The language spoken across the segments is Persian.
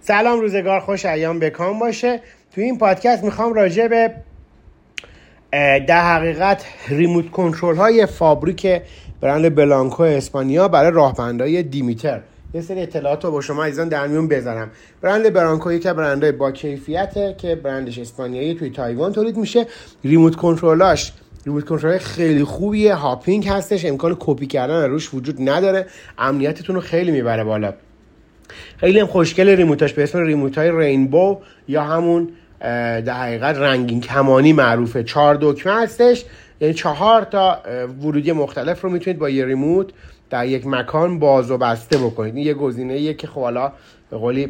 سلام، روزگار خوش، ایام بکام باشه. توی این پادکست میخوام راجع به در حقیقت ریموت کنترل های فابریک برند بلانکو اسپانیا برای راهبندهای دیمیتر یه سری اطلاعات رو با شما عزیزان در میون بذارم. برند بلانکو یک برند با کیفیته که برندش اسپانیایی توی تایوان تولید میشه. ریموت کنترل خیلی خوبیه، هاپینگ هستش، امکان کپی کردن روش وجود نداره، امنیتتون رو خیلی میبره بالا. خیلی هم خوشگل ریموتاش، به اسم ریموتای رینبو یا همون در حقیقت رنگین کمانی معروفه. 4 دکمه هستش، یعنی 4 تا ورودی مختلف رو میتونید با یه ریموت در یک مکان باز و بسته بکنید. این یه گزینه‌ایه که خب حالا به قولی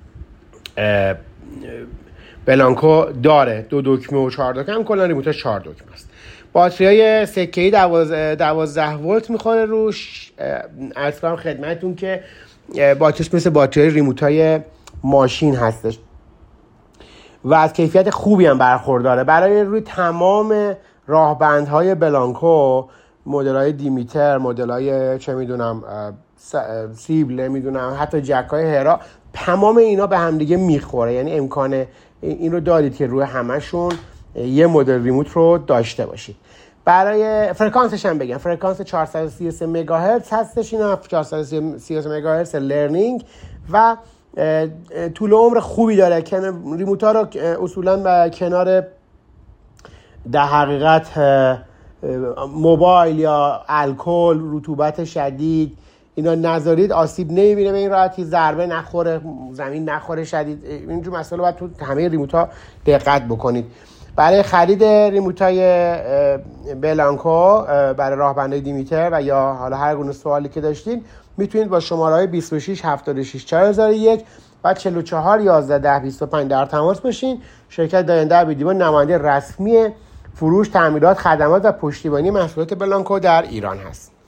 بلانکو داره. 2 دکمه و 4 دکمه، هم کلا ریموتاش 4 دکمه است. باتریای سکه‌ای 12 ولت میخوره روش. اصلا خدمتتون که باتریش مثل باتری ریموتای ماشین هستش و از کیفیت خوبی هم برخورداره. برای روی تمام راهبندهای بلانکو، مدل‌های دیمیتر، مدل‌های چه میدونم سیبل، نمیدونم حتی جک‌های هرا، تمام اینا به هم دیگه میخوره. یعنی امکان این رو دارید که روی همشون یه مدل ریموت رو داشته باشید. برای فرکانسش هم بگم، فرکانس 433 مگاهرتز هستش. اینا 433 مگاهرتز لرنینگ و طول عمر خوبی داره. ریموت ها رو اصولا به کنار در حقیقت موبایل یا الکل، رطوبت شدید اینا نذارید، آسیب نمیبینه به این راحتی، ضربه نخوره، زمین نخوره شدید. اینجور مسئله باید تو همه ریموت ها دقت بکنید. برای خرید ریموتای بلانکو برای راهبندهای دیمیتر و یا حالا هر گونه سوالی که داشتین میتونید با شماره‌های 26 76 4001 و 44 11 10 25 در تماس باشین. شرکت داینده ابیدیبا نماینده رسمی فروش، تعمیرات، خدمات و پشتیبانی محصولات بلانکو در ایران هست.